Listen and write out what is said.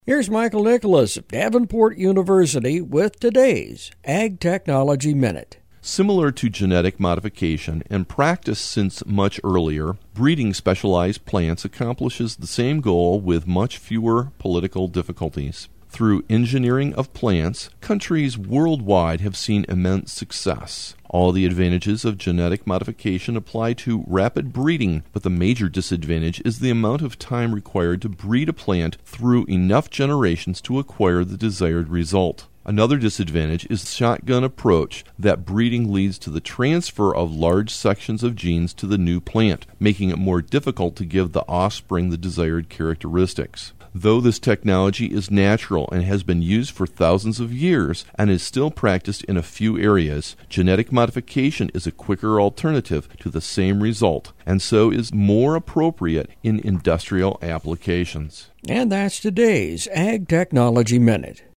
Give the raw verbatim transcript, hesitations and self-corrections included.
Here's Michael Nicholas of Davenport University with today's Ag Technology Minute. Similar to genetic modification and practiced since much earlier, breeding specialized plants accomplishes the same goal with much fewer political difficulties. Through engineering of plants, countries worldwide have seen immense success. All the advantages of genetic modification apply to rapid breeding, but the major disadvantage is the amount of time required to breed a plant through enough generations to acquire the desired result. Another disadvantage is the shotgun approach that breeding leads to the transfer of large sections of genes to the new plant, making it more difficult to give the offspring the desired characteristics. Though this technology is natural and has been used for thousands of years and is still practiced in a few areas, genetic modification is a quicker alternative to the same result, and so is more appropriate in industrial applications. And that's today's Ag Technology Minute.